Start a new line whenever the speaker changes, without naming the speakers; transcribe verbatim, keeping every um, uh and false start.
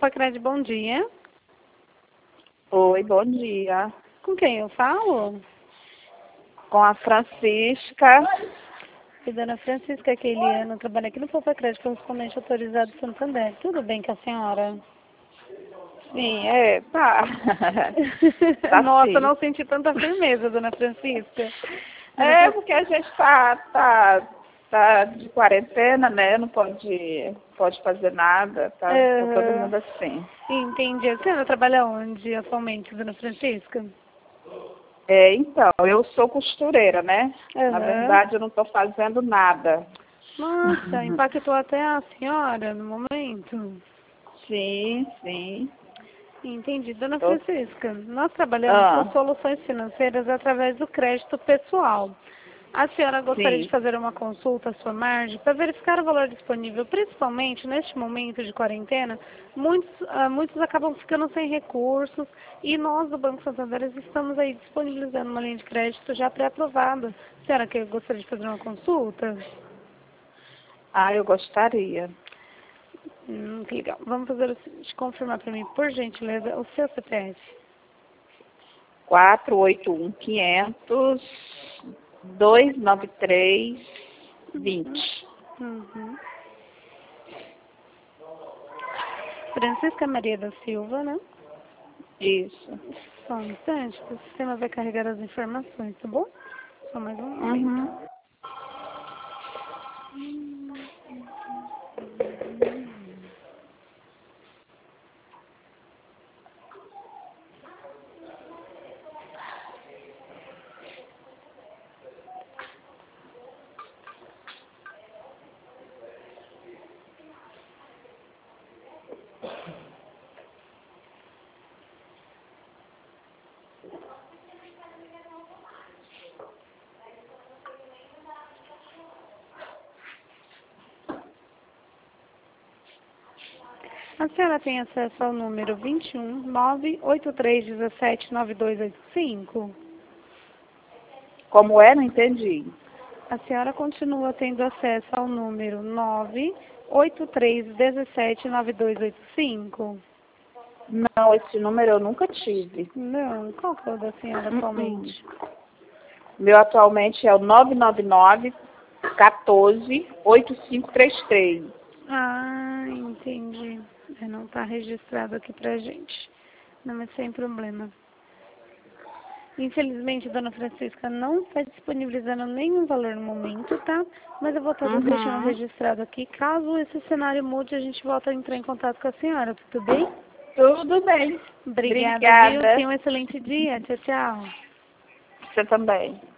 Fofacred, bom dia.
Oi, bom dia.
Com quem eu falo?
Com a Francisca.
E dona Francisca, aquele ano, trabalha aqui no Fofacred, correspondente autorizado do Santander. Tudo bem com a senhora?
Sim, é, tá. Tá
Nossa,
sim.
não senti tanta firmeza, dona Francisca. Dona
É,
Fran-
porque a gente tá, tá, tá de quarentena, né? Não pode, pode fazer nada, tá, tá todo
Aham.
mundo assim.
Entendi. A senhora trabalha onde atualmente, dona Francisca?
É, então, eu sou costureira, né? Na
Aham.
verdade, eu não tô fazendo nada.
Nossa, impactou até a senhora no momento.
Sim, sim.
Entendi. Dona
Tô...
Francisca, nós trabalhamos com
Ah,
soluções financeiras através do crédito pessoal. A senhora gostaria de
sim.
fazer uma consulta à sua margem para verificar o valor disponível, principalmente neste momento de quarentena. Muitos, ah, muitos acabam ficando sem recursos e nós do Banco Santander estamos aí disponibilizando uma linha de crédito já pré-aprovada. A senhora que gostaria de fazer uma consulta?
Ah, eu gostaria.
Hum, que legal. Vamos fazer o seguinte, confirmar para mim, por gentileza, o seu C P F.
quatro oito um quinhentos dois nove três vinte.
Uhum. Francisca Maria da Silva, né?
Isso.
Só um instante, que o sistema vai carregar as informações, tá bom? Só mais um momento.
Uhum.
A senhora tem acesso ao número vinte e um, nove oito três um sete, nove dois oito cinco?
Como é? Não entendi.
A senhora continua tendo acesso ao número nove oito três um sete, nove dois oito cinco?
Não, esse número eu nunca tive.
Não, qual que é o da senhora
Uh-uh.
atualmente?
Meu atualmente é o nove nove nove, um quatro, oito cinco três três.
Ah, entendi. É, não está registrado aqui pra gente. Não, mas sem problema. Infelizmente, dona Francisca não está disponibilizando nenhum valor no momento, tá? Mas eu vou estar deixando
Uhum.
registrado aqui. Caso esse cenário mude, a gente volta a entrar em contato com a senhora, tudo bem?
Tudo bem.
Obrigada, viu?
Obrigada.
Tenha um excelente dia. Tchau, tchau.
Você também.